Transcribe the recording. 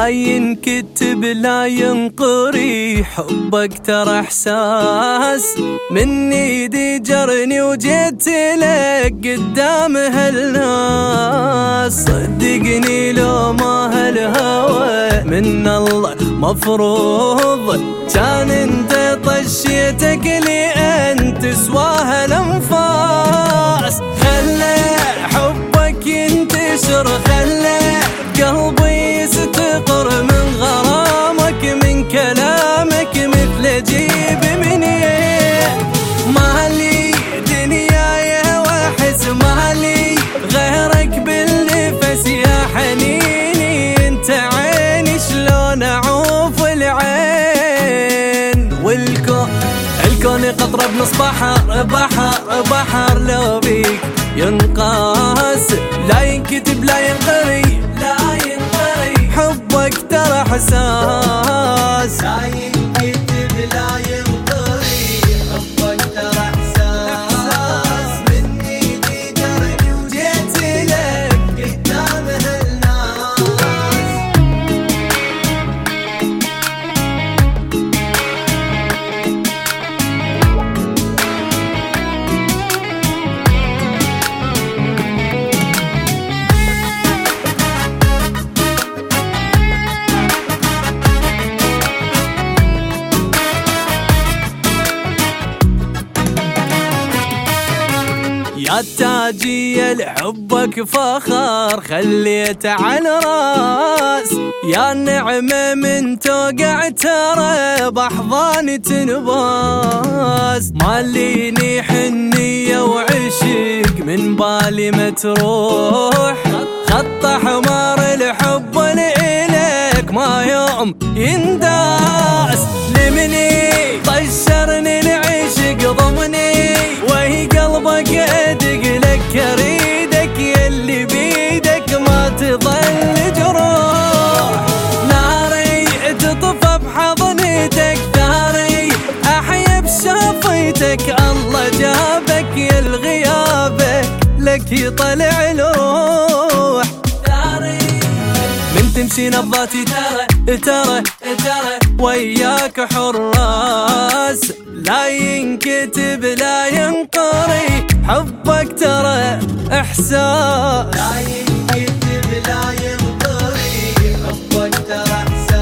لا ينكتب لا ينقري، حبك ترى احساس من ايدي جرني وجيت لك قدام هالناس. صدقني لو ما هالهوى من الله مفروض كان انت طشيتك لي انت سواها الانفاس. خلى حبك ينتشر، خلى قلبي يستقر من غرامك، من كلامك مثل جيب منين. مالي دنياي واحس مالي غيرك بالنفس يا حنيني، انت عيني شلون اعوف العين. والكون قطرة بنص بحر بحر لو بيك ينقاس، لا ينكتب لا ينقري حبك ترى احساس. لا ينكتب لا ينقري حبك ترى احساس من ايدي جرني وجيت لك قدام هالناس. يا تاجي لحبك فخر خليت على راس، يا نعمة من توقع ترى بأحضان تنباس. ماليني حنية وعشق من بالي متروح، خط حمار الحب لإلك ما يوم ينداس. لمني طشرني العشق ضمني وهي قلبك ادق لك اريدك، يلي بيدك ما تظل جروح. ناري تطفى بحضنتك، ثاري احيا بشافيتك، الله جابك يا الغيابك لك يطلع الروح. من تمشي نبضاتي ترى وياك حراس، لا ينكتب لا ينقري حبك ترى احساس. لا ينكتب لا ينقري حبك ترى احساس.